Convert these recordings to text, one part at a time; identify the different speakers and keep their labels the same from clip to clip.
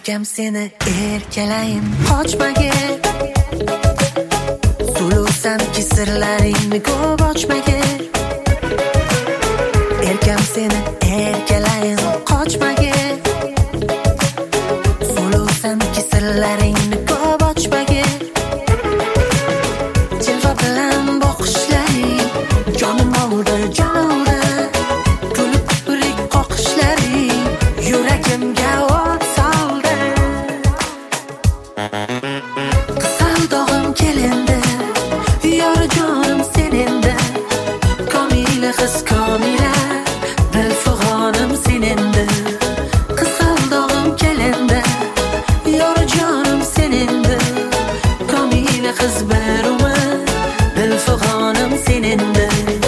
Speaker 1: Erkam seni erkalayin qochmagin, sulusanki sirlaringni ko'p ochmagin. Erkam seni erkalayin qochmagin, sulusanki sirlaringni ko'p ochmagin. Jilva bilan boqishlaring jonim oldi, jonimda kulib pirik qoqishlaring yuragimga o't soldi. Qizil dog'im kelindi, yor jonim senindi, komila qiz komila, dilfig'onim senindi. Qizil dog'im kelindi, yor jonim senindi, komila qiz bir umr, dilfig'onim senindi.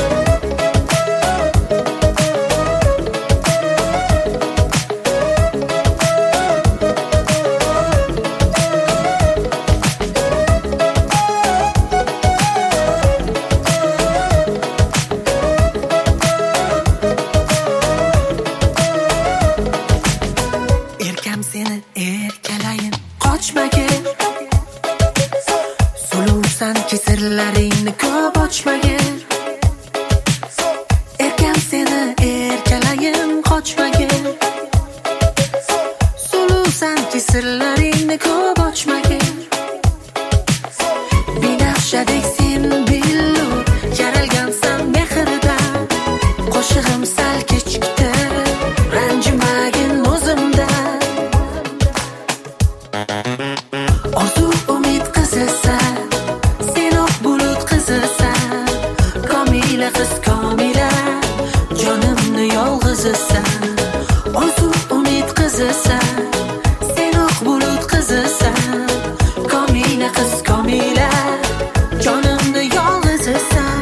Speaker 1: Erkam seni erkalayin qochmagin, sulusanki sirlaringni ko'p ochmagin. Erkam seni erkalayin qochmagin, sulusanki sirlaringni ko'p ochmagin. Binafshadek sen billur, yaralgansan mehrdan, qo'shig'im sal kechikdi, ranjimagin o'zimdan. Orzu umid qizisan, sen oq bulut qizisan, komila qiz komila, jonimni yolg'izisan. Orzu umid qizisan, sen oq bulut qizisan, komila qiz komila, jonimni yolg'izisan.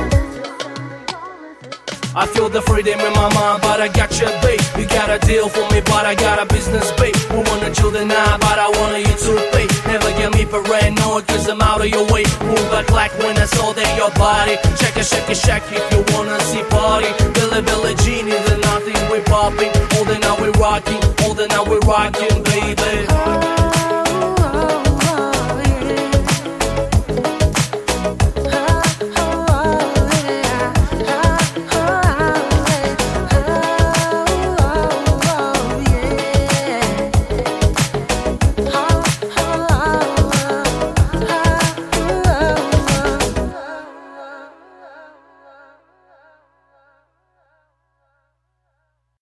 Speaker 2: I feel the freedom in my mind, but I got your babe. You got a deal for me, but I got a business, babe. We wanna chill the night, but I wanna you to pay. Never get me paranoid, cause I'm out of your way. Move back like when I saw that your body. Check it, if you wanna see party. Billie Jean is nothing, we popping. All the night we rocking, baby.